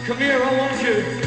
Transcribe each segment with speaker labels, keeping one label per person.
Speaker 1: Come here, I want you.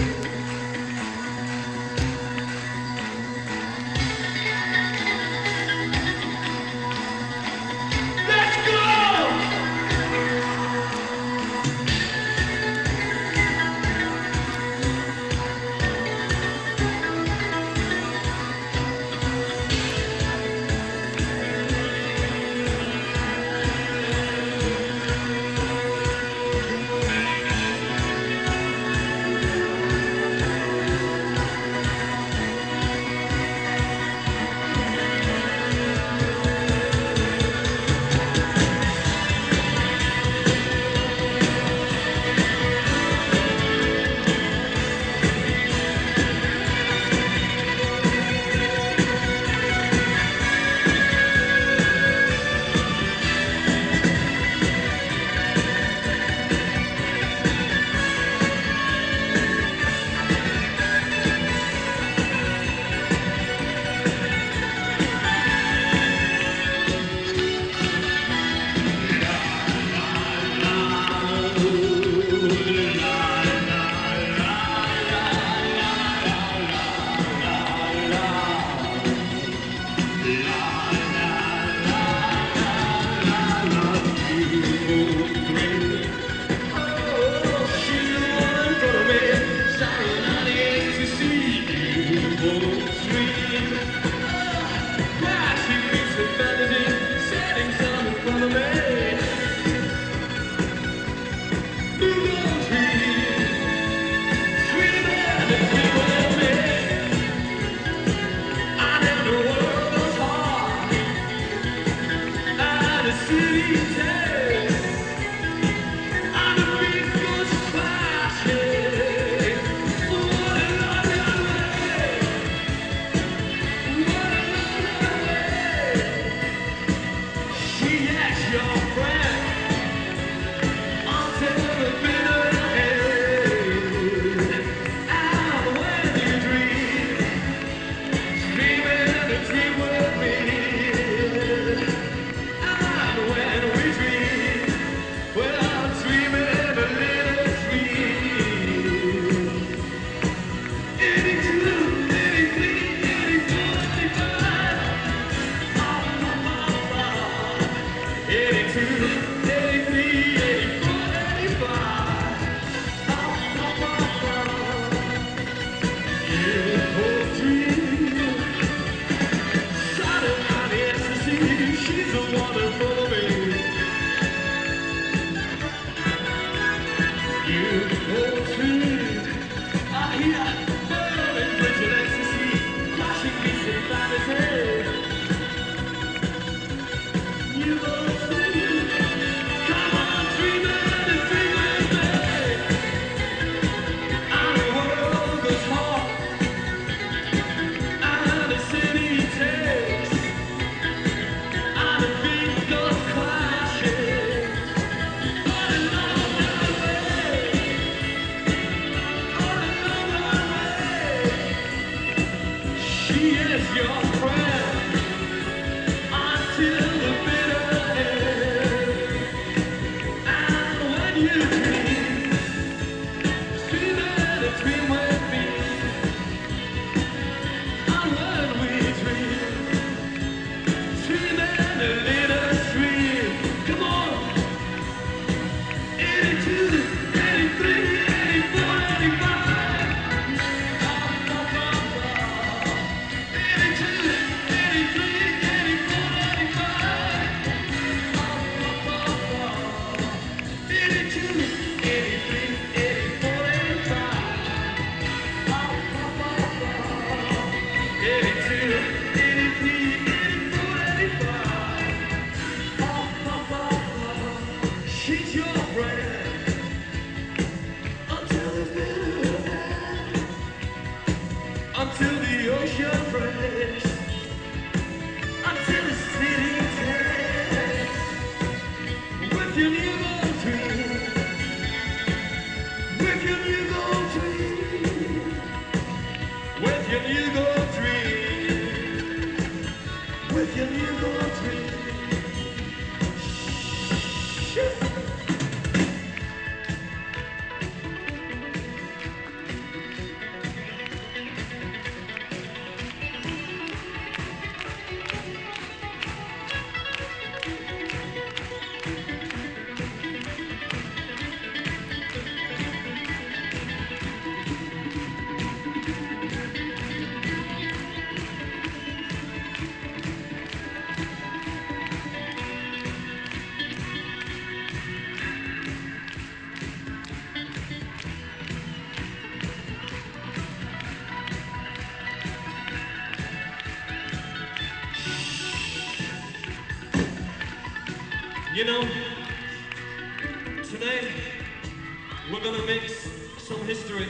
Speaker 1: You know, tonight we're gonna make some history.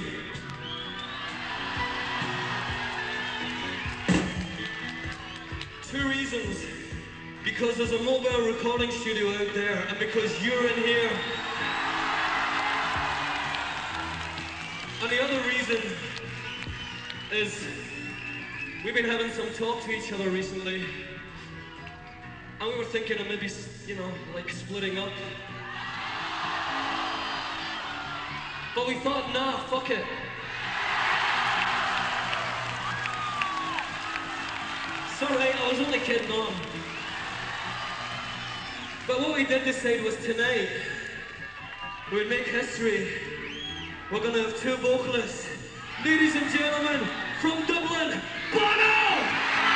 Speaker 1: Two reasons. Because there's a mobile recording studio out there, and because you're in here. And the other reason is we've been having some talk to each other recently. And we were thinking of maybe, you know, like splitting up. But we thought, nah, fuck it. It's alright, I was only kidding on. But what we did decide was tonight, we'd make history. We're gonna have two vocalists. Ladies and gentlemen, from Dublin, Bono!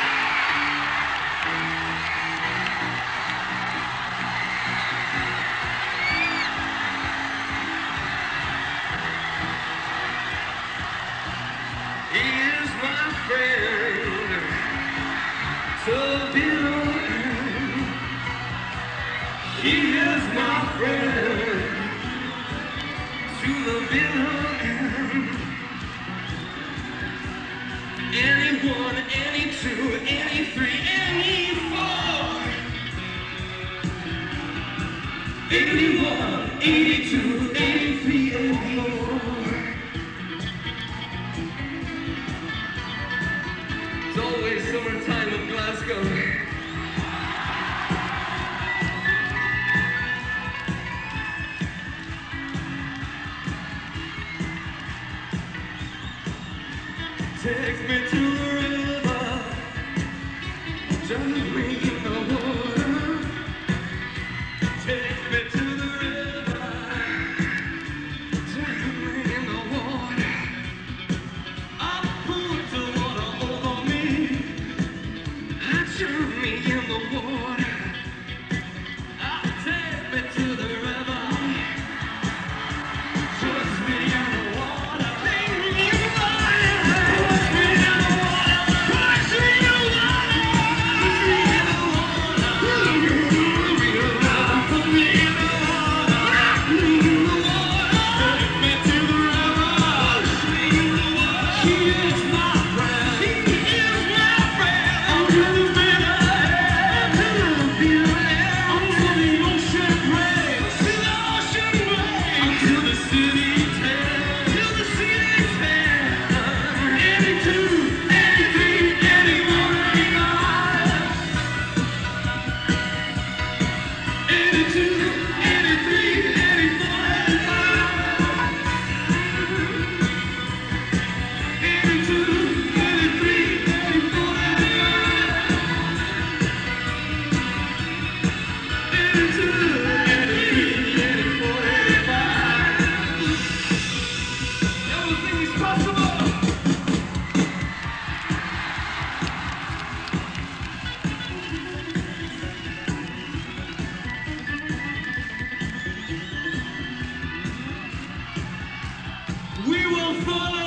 Speaker 1: He is my friend, so belong. He is my friend, to the bitter. Anyone, any two, any three, any four. 81, 82, 83, 84. It's always summertime in Glasgow. Take me to the river, drown me in the water. Take me to the river, drown me in the water. I'll put the water over me, drown me in the water. I'll take me to the river, trust me in the water. Take me in the water. We will follow.